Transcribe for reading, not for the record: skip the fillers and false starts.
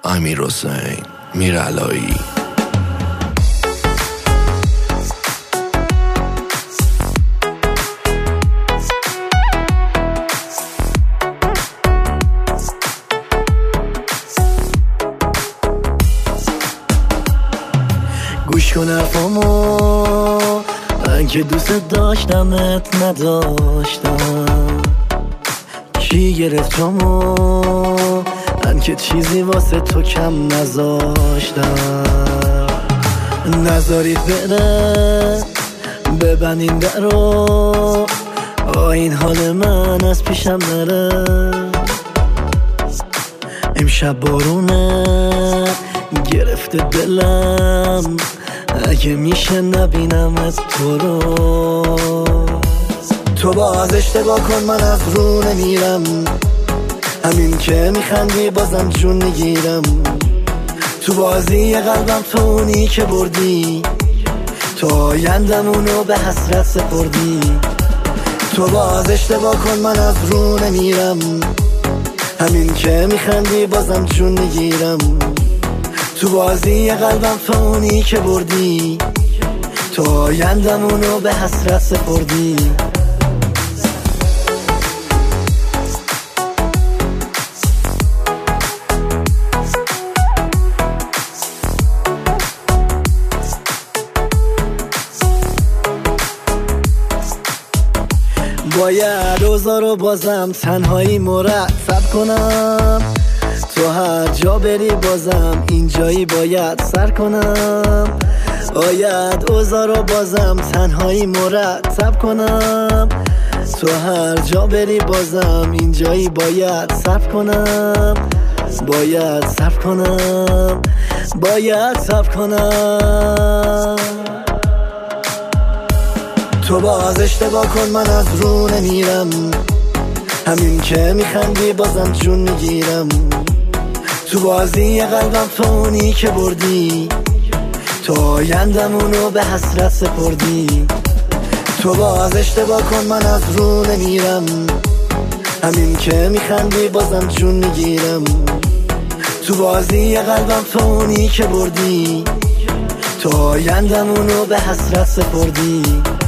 امیرحسین میرعلایی. گوش کن حرفامو، من که دوست داشتمت نداشتم. کی گرفت تومو، من که چیزی واسه تو کم نذاشتم. نذارید بره ببندین درو، این حال من از پیشم نره. امشب بارونه گرفته دلم، اگه میشه نبینمت تو رو. تو باز اشتباه کن من از رو نمیرم، همین که میخندی بازم جون میگیرم. تو بازی قلبم تو اونی که بردی، تو آیندمونو به حسرت سپردی. تو باز اشتباه کن من از رو نمیرم، همین که میخندی بازم جون میگیرم. تو بازی قلبم تو اونی که بردی، تو آیندمونو به حسرت سپردی. باید اوضاع بازم تنهایی مرتب کنم، تو هر جا بری بازم اینجایی باید سر کنم. باید اوضاع بازم تنهایی مرتب کنم، تو هر جا بری بازم اینجایی باید صبر کنم. باید صبر کنم، باید صبر کنم. تو باز اشتباه کن من از رو نمیرم، همین که میخندی بازم جون میگیرم. تو بازی قلبم تو اونی که بردی، تو آیندمونو به حسرت سپردی. تو باز اشتباه کن من از رو نمیرم، همین که میخندی بازم جون میگیرم. تو بازی قلبم تو اونی که بردی، تو آیندمونو به حسرت سپردی.